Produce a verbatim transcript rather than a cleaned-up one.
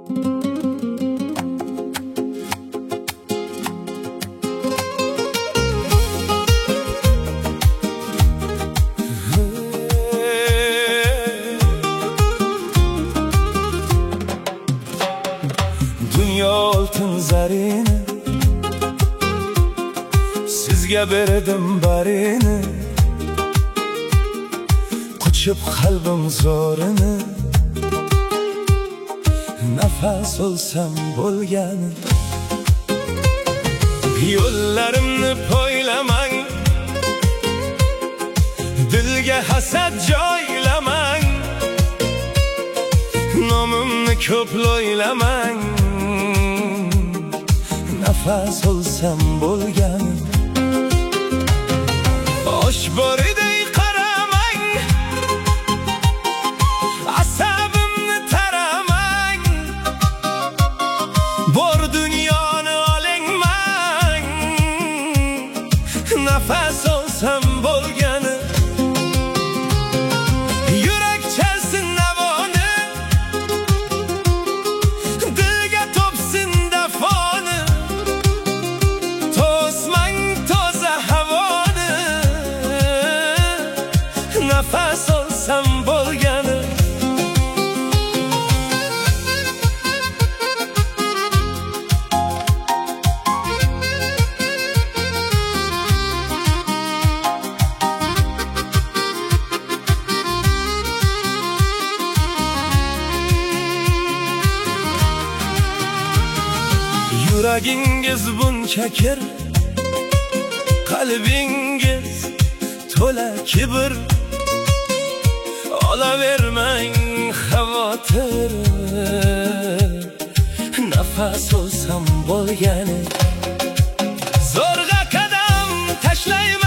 Dünya oltin zarini sizga berdim barini, quchib qalbim zorini, nafas olsam bo'lgani. Yo'llarimni poylamang, dilga hasad joylamang, nomimni ko'p loylamang, nafas olsam bo'lgani. Osh boriday qaramang, asabimni taramang, bor dunyoni olingmang, nafas olsam bo'lgani. Yurak chalsin navoni, dilga to'psin dafoni, to'smang toza havoni, nafas olsam bo'lgani. Yuragingiz buncha kir, qalbingiz to'la kibr, olavermang xavotir, nafas olsam bo'lgani. Zo'rg'a qadam tashlayman,